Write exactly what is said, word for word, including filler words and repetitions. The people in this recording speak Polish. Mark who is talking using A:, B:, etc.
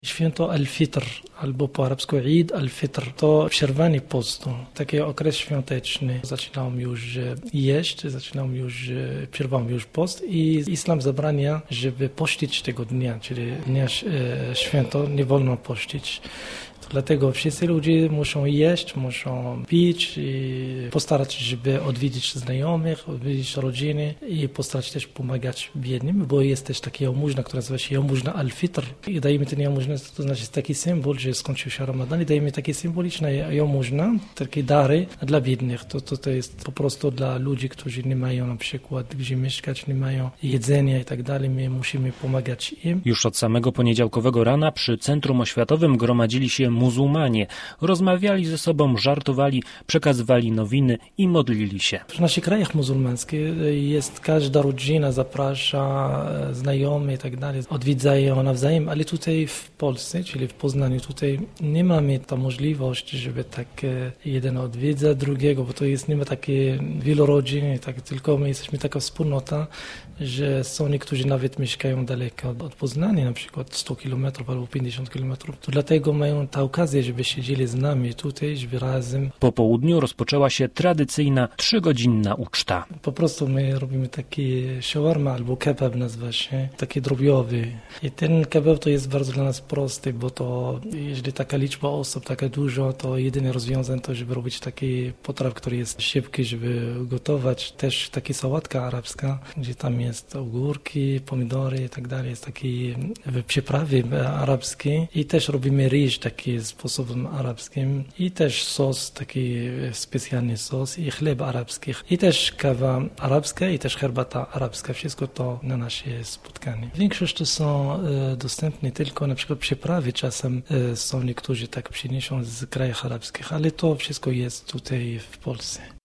A: Święto Al-Fitr, albo po arabsku Eid Al-Fitr, to przerwanie postu, taki okres świąteczny. Zaczynałem już jeść, zaczynałem już, przerwałem już post i islam zabrania, żeby pościć tego dnia, czyli dnia święto, nie wolno pościć. Dlatego wszyscy ludzie muszą jeść, muszą pić i postarać się, żeby odwiedzić znajomych, odwiedzić rodziny i postarać się też pomagać biednym, bo jest też taka jałmużna, która nazywa się jałmużna Al-Fitr. I dajemy ten jałmużna, to znaczy jest taki symbol, że skończył się Ramadan i dajemy takie symboliczne jałmużna, takie dary dla biednych. To, to, to jest po prostu dla ludzi, którzy nie mają na przykład gdzie mieszkać, nie mają jedzenia i tak dalej. My musimy pomagać im.
B: Już od samego poniedziałkowego rana przy Centrum Oświatowym gromadzili się muzułmanie. Rozmawiali ze sobą, żartowali, przekazywali nowiny i modlili się.
A: W naszych krajach muzułmańskich jest każda rodzina zaprasza znajomych i tak dalej, odwiedzają nawzajem, ale tutaj w Polsce, czyli w Poznaniu, tutaj nie mamy ta możliwość, żeby tak jeden odwiedza drugiego, bo to jest, nie ma takie wielu rodzin, tak, tylko my jesteśmy taka wspólnota, że są niektórzy nawet mieszkają daleko od Poznania, na przykład sto kilometrów albo pięćdziesiąt kilometrów. To dlatego mają tę okazję, żeby siedzieli z nami tutaj, żeby razem.
B: Po południu rozpoczęła się tradycyjna trzygodzinna uczta.
A: Po prostu my robimy taki shawarma albo kebab nazywa się, taki drobiowy. I ten kebab to jest bardzo dla nas prosty, bo to jeżeli taka liczba osób, taka dużo, to jedyne rozwiązanie to, żeby robić taki potraw, który jest szybki, żeby gotować. Też taka sałatka arabska, gdzie tam jest ogórki, pomidory i tak dalej. Jest taki przyprawy arabskie i też robimy ryż taki sposobem arabskim i też sos, taki specjalny sos i chleb arabski i też kawa arabska i też herbata arabska. Wszystko to na nasze spotkanie. Większość to są e, dostępne tylko na przykład przyprawy. Czasem e, są niektórzy tak przyniosą z krajów arabskich, ale to wszystko jest tutaj w Polsce.